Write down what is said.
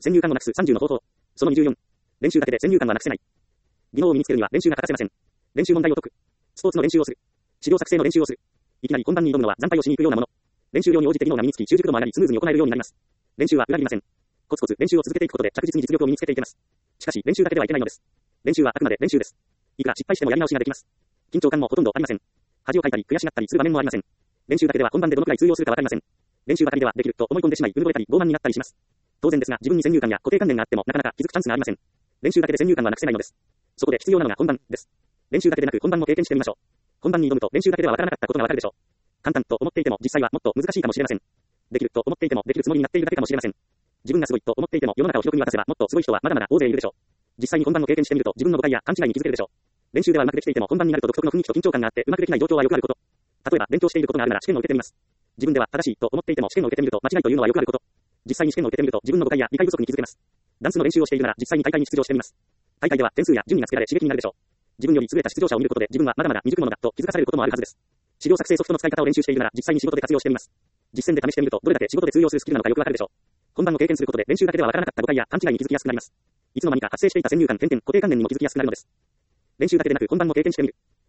先入観をなくす30の方法。その24。練習だけで先入観はなくせない。技能を身につけるには練習が欠かせません。練習問題を解く。スポーツの練習をする。資料作成の練習をする。いきなり本番に挑むのは惨敗をしに行くようなもの。練習量に応じて技能が身につき習熟度も上がりスムーズに行えるようになります。練習は裏切りません。コツコツ練習を続けていくことで着実に実力を身につけていけます。しかし練習だけではいけないのです。練習はあくまで練習です。いくら失敗してもやり直しができます。緊張感もほとんどありません。恥をかいたり悔しがったりする場面もありません。練習だけでは本番でどのくらい通用するかわかりません。練習ばかりではできると思い込んでしまい、うぬぼれたり傲慢になったりします。当然ですが、自分に先入観や固定観念があってもなかなか気づくチャンスがありません。練習だけで先入観はなくせないのです。そこで必要なのが本番です。練習だけでなく本番も経験してみましょう。本番に挑むと練習だけではわからなかったことがわかるでしょう。簡単と思っていても実際はもっと難しいかもしれません。できると思っていてもできるつもりになっているだけかもしれません。自分がすごいと思っていても世の中を広く見渡せばもっとすごい人はまだまだ大勢いるでしょう。実際に本番を経験してみると自分の誤解や勘違いに気づけるでしょう。練習ではうまくできていても本番になると独特の雰囲気と緊張感があってうまくできない状況はよくあること。例えば勉強していることがあるなら試験を受けてみます。自分では正しいと思っていても試験を受けてみると間違いというのはよくあること。実際に試験を受けてみると自分の誤解や理解不足に気づけます。ダンスの練習をしているなら実際に大会に出場してみます。大会では点数や順位がつけられ刺激になるでしょう。自分より優れた出場者を見ることで自分はまだまだ未熟者だと気づかされることもあるはずです。資料作成ソフトの使い方を練習しているなら実際に仕事で活用してみます。実践で試してみるとどれだけ仕事で通用するスキルなのかよくわかるでしょう。本番を経験することで練習だけではわからなかった誤解や勘違いに気づきやすくなります。いつの間にか発生していた先入観、固定観念にも気づきやすくなるのです。練習だけでなく本番も経験してみる。